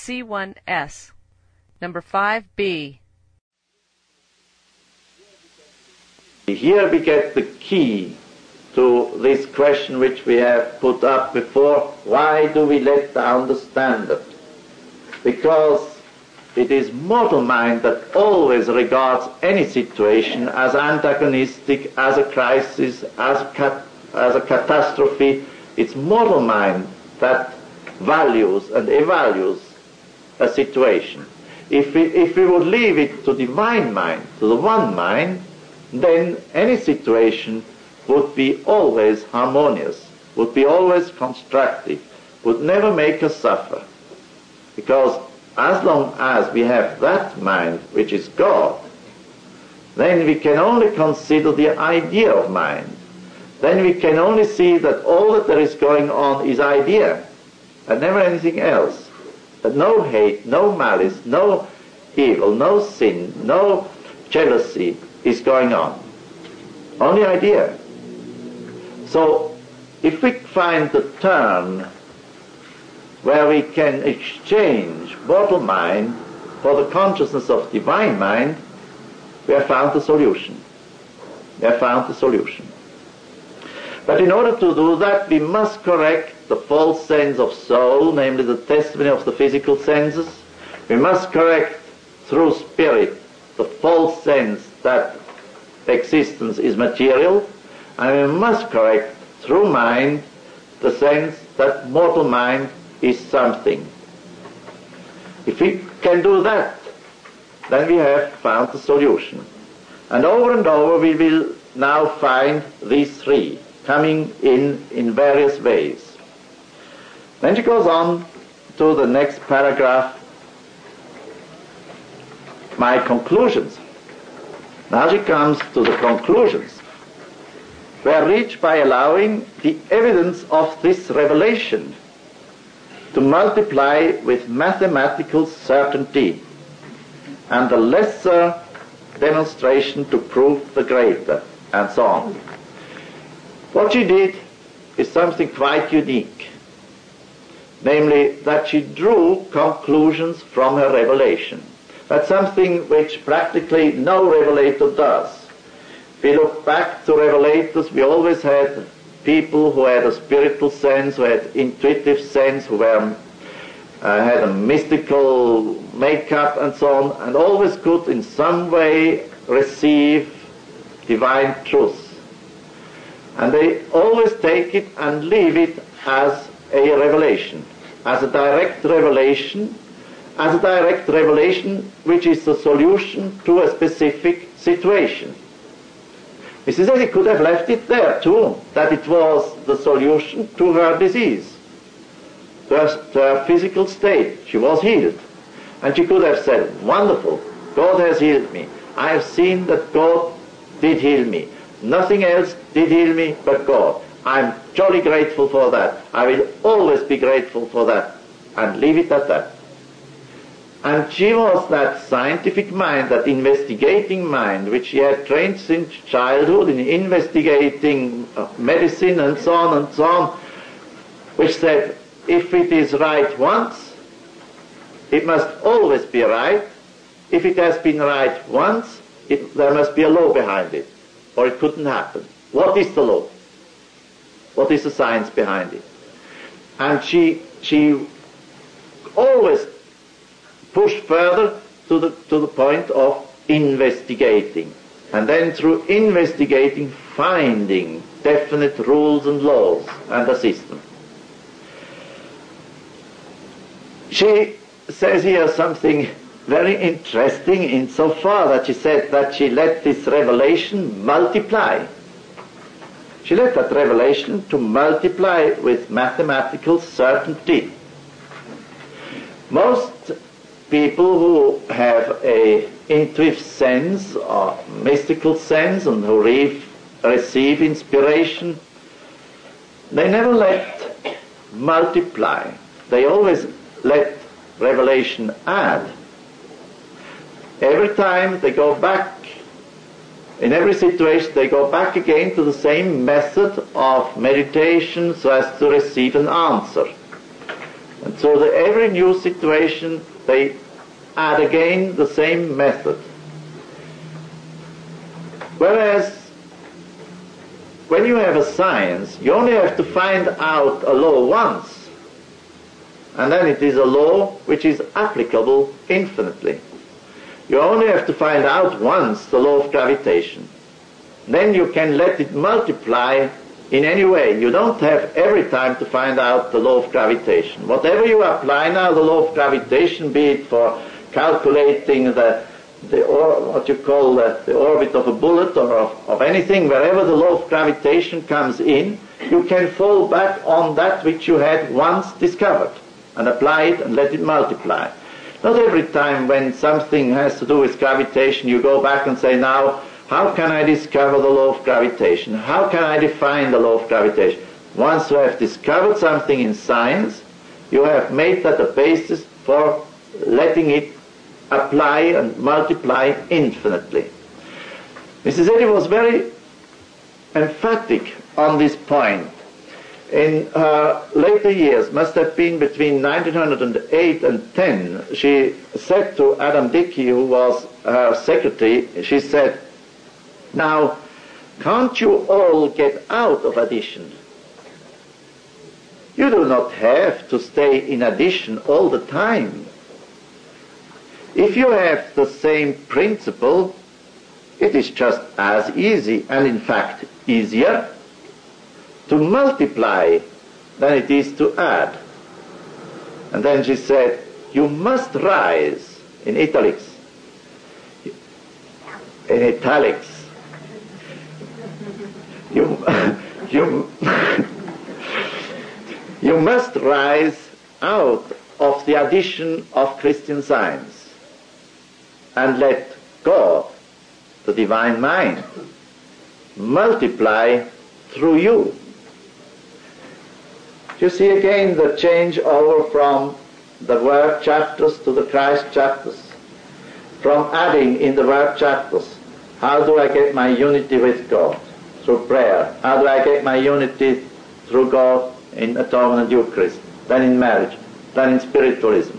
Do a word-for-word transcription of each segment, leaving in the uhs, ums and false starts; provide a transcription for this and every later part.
C one S. Number five B. Here we get the key to this question which we have put up before. Why do we let down the standard? Because it is mortal mind that always regards any situation as antagonistic, as a crisis, as a, cat, as a catastrophe. It's mortal mind that values and evaluates a situation. If we, if we would leave it to divine mind, to the one mind, then any situation would be always harmonious, would be always constructive, would never make us suffer. Because as long as we have that mind, which is God, then we can only consider the idea of mind. Then we can only see that all that there is going on is idea, and never anything else. That no hate, no malice, no evil, no sin, no jealousy is going on. Only idea. So, if we find the turn where we can exchange mortal mind for the consciousness of divine mind, we have found the solution. We have found the solution. But in order to do that, we must correct the false sense of soul, namely the testimony of the physical senses. We must correct through spirit the false sense that existence is material, and we must correct through mind the sense that mortal mind is something. If we can do that, then we have found the solution. And over and over we will now find these three coming in in various ways. Then she goes on to the next paragraph, my conclusions. Now she comes to the conclusions, were reached by allowing the evidence of this revelation to multiply with mathematical certainty, and the lesser demonstration to prove the greater, and so on. What she did is something quite unique, namely that she drew conclusions from her revelation. That's something which practically no revelator does. If we look back to revelators, we always had people who had a spiritual sense, who had intuitive sense, who were, uh, had a mystical makeup and so on, and always could in some way receive divine truth. And they always take it and leave it as a revelation, as a direct revelation, as a direct revelation which is the solution to a specific situation. Missus Eddy could have left it there too, that it was the solution to her disease, to her, to her physical state. She was healed. And she could have said, wonderful, God has healed me. I have seen that God did heal me. Nothing else did heal me but God. I'm jolly grateful for that. I will always be grateful for that. And leave it at that. And she was that scientific mind, that investigating mind, which she had trained since childhood in investigating medicine and so on and so on, which said, if it is right once, it must always be right. If it has been right once, it, there must be a law behind it, or it couldn't happen. What is the law? What is the science behind it? And she, she always pushed further to the, to the point of investigating. And then through investigating, finding definite rules and laws and a system. She says here something very interesting insofar that she said that she let this revelation multiply. She let that revelation to multiply with mathematical certainty. Most people who have a intuitive sense or mystical sense and who re- receive inspiration, they never let multiply. They always let revelation add. Every time they go back, in every situation they go back again to the same method of meditation so as to receive an answer. And so the, every new situation, they add again the same method. Whereas when you have a science, you only have to find out a law once, and then it is a law which is applicable infinitely. You only have to find out once the law of gravitation. Then you can let it multiply in any way. You don't have every time to find out the law of gravitation. Whatever you apply now, the law of gravitation, be it for calculating the, the or, what you call the, the orbit of a bullet or of, of anything, wherever the law of gravitation comes in, you can fall back on that which you had once discovered and apply it and let it multiply. Not every time when something has to do with gravitation you go back and say, now, how can I discover the law of gravitation? How can I define the law of gravitation? Once you have discovered something in science, you have made that a basis for letting it apply and multiply infinitely. Missus Eddy was very emphatic on this point. In her later years, must have been between nineteen oh eight and ten, she said to Adam Dickey, who was her secretary, she said, now, can't you all get out of addition? You do not have to stay in addition all the time. If you have the same principle, it is just as easy, and in fact easier, to multiply than it is to add. And then she said, you must rise, in italics, in italics, you, you, you must rise out of the addition of Christian Science and let God, the divine mind, multiply through you. You see again the change over from the word chapters to the Christ chapters, from adding in the word chapters, how do I get my unity with God? Through prayer. How do I get my unity through God in atonement and Eucharist? Then in marriage, then in spiritualism.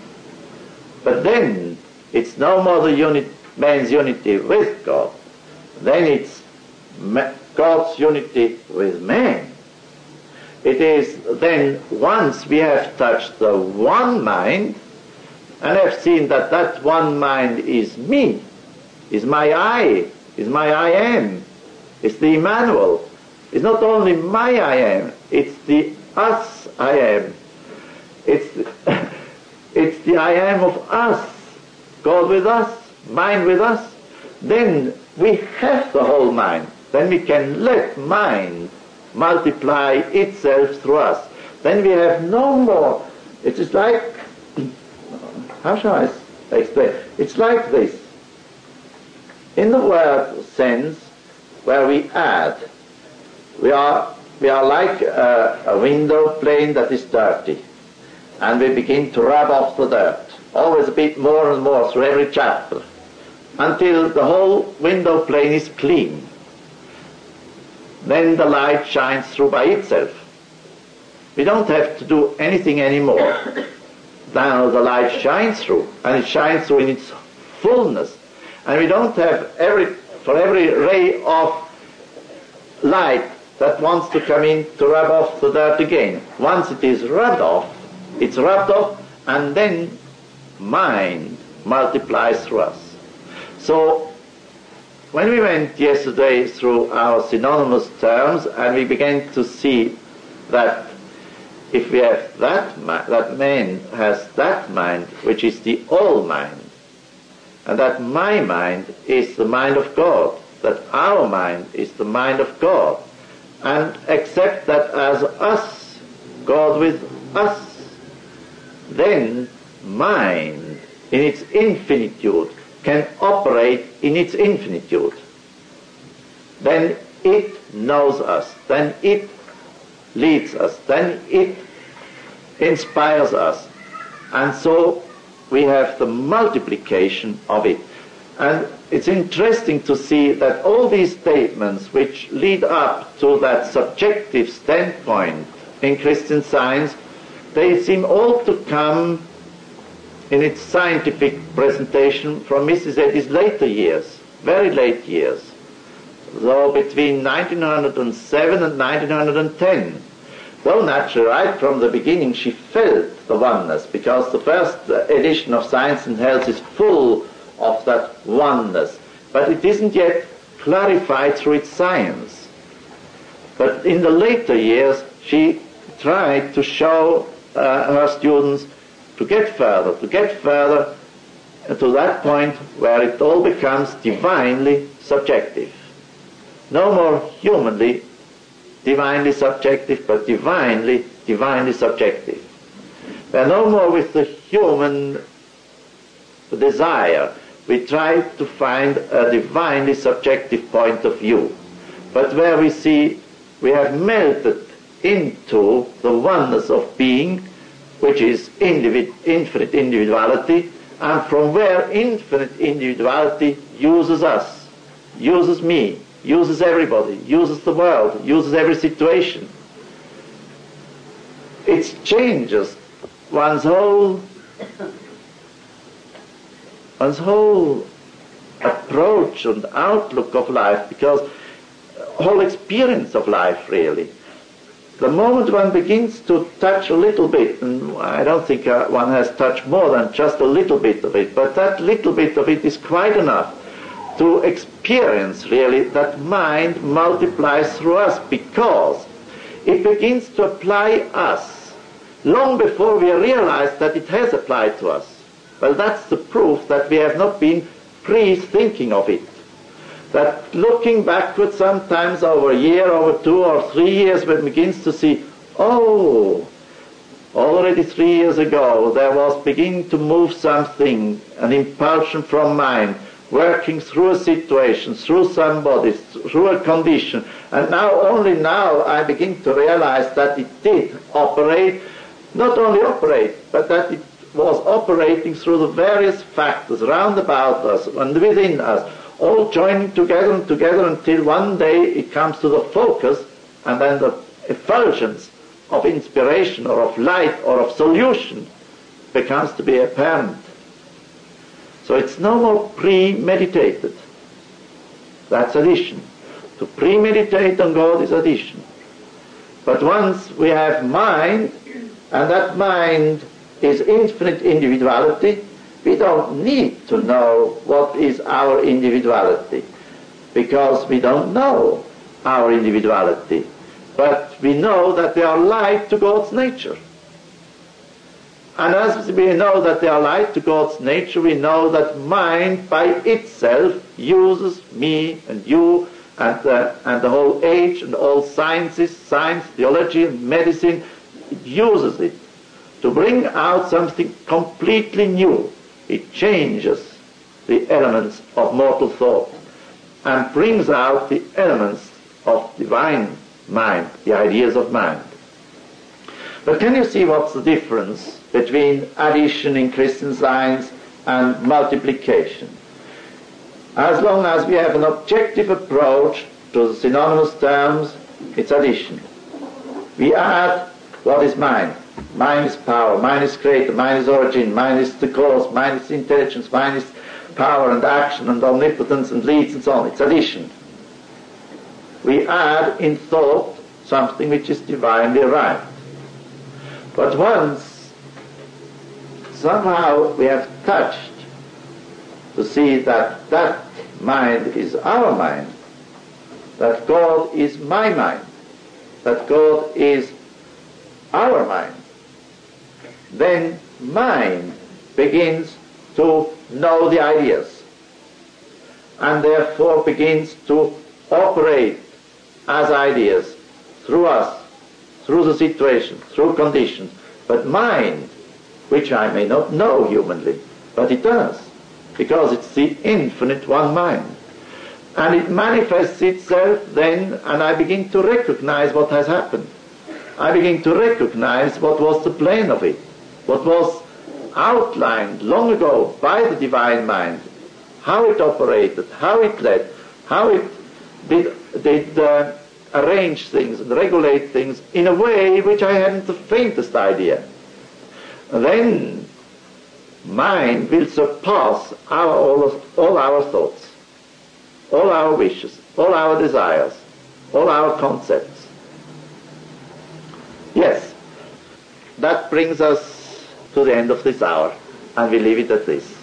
But then it's no more the unit, man's unity with God, then it's God's unity with man. It is then, once we have touched the one mind and have seen that that one mind is me, is my I, is my I am, it's the Emmanuel. It's not only my I am, it's the us I am. It's the, it's the I am of us, God with us, mind with us. Then we have the whole mind. Then we can let mind multiply itself through us. Then we have no more. It is like, how shall I explain? It's like this. In the word sense, where we add, we are we are like a, a window plane that is dirty, and we begin to rub off the dirt, always a bit more and more through every chapter, until the whole window plane is clean. Then the light shines through by itself. We don't have to do anything anymore. Now the light shines through, and it shines through in its fullness. And we don't have every, for every ray of light that wants to come in to rub off the dirt again. Once it is rubbed off, it's rubbed off, and then mind multiplies through us. So, when we went yesterday through our synonymous terms and we began to see that if we have that mind, that man has that mind which is the all mind, and that my mind is the mind of God, that our mind is the mind of God, and accept that as us, God with us, then mind in its infinitude can operate in its infinitude. Then it knows us, then it leads us, then it inspires us. And so we have the multiplication of it. And it's interesting to see that all these statements which lead up to that subjective standpoint in Christian Science they seem all to come in its scientific presentation from Missus Eddy's later years, very late years, though between nineteen oh seven and nineteen ten. Well, naturally, right from the beginning, she felt the oneness, because the first edition of Science and Health is full of that oneness, but it isn't yet clarified through its science. But in the later years, she tried to show uh, her students to get further, to get further to that point where it all becomes divinely subjective. No more humanly divinely subjective, but divinely, divinely subjective. Where no more with the human desire, we try to find a divinely subjective point of view, but where we see we have melted into the oneness of being, which is individ- infinite individuality, and from where infinite individuality uses us, uses me, uses everybody, uses the world, uses every situation. It changes one's whole one's whole approach and outlook of life, because whole experience of life, really. The moment one begins to touch a little bit, and I don't think uh, one has touched more than just a little bit of it, but that little bit of it is quite enough to experience, really, that mind multiplies through us, because it begins to apply us long before we realize that it has applied to us. Well, that's the proof that we have not been pre-thinking of it. That looking backward sometimes over a year, over two or three years, one begins to see, oh, already three years ago there was beginning to move something, an impulsion from mind, working through a situation, through somebody, through a condition, and now, only now, I begin to realize that it did operate, not only operate, but that it was operating through the various factors round about us and within us, all joining together and together until one day it comes to the focus, and then the effulgence of inspiration or of light or of solution becomes to be apparent. So it's no more premeditated. That's addition. To premeditate on God is addition. But once we have mind, and that mind is infinite individuality, we don't need to know what is our individuality, because we don't know our individuality. But we know that they are like to God's nature. And as we know that they are like to God's nature, we know that mind by itself uses me and you and the, and the whole age and all sciences, science, theology, and medicine. It uses it to bring out something completely new. It changes the elements of mortal thought and brings out the elements of divine mind, the ideas of mind. But can you see what's the difference between addition in Christian Science and multiplication? As long as we have an objective approach to the synonymous terms, it's addition. We add what is mind. Mind is power, mind is creator, mind is origin, mind is the cause, mind is intelligence, mind is power and action and omnipotence and leads and so on. It's addition. We add in thought something which is divinely right. But once somehow we have touched to see that that mind is our mind, that God is my mind, that God is our mind, then mind begins to know the ideas and therefore begins to operate as ideas through us, through the situation, through conditions. But mind, which I may not know humanly, but it does, because it's the infinite one mind. And it manifests itself then, and I begin to recognize what has happened. I begin to recognize what was the plan of it, what was outlined long ago by the divine mind, how it operated, how it led, how it did, did uh, arrange things and regulate things in a way which I hadn't the faintest idea. then mind will surpass our, all, all our thoughts, all our wishes, all our desires, all our concepts. Yes, that brings us to the end of this hour, and we leave it at this.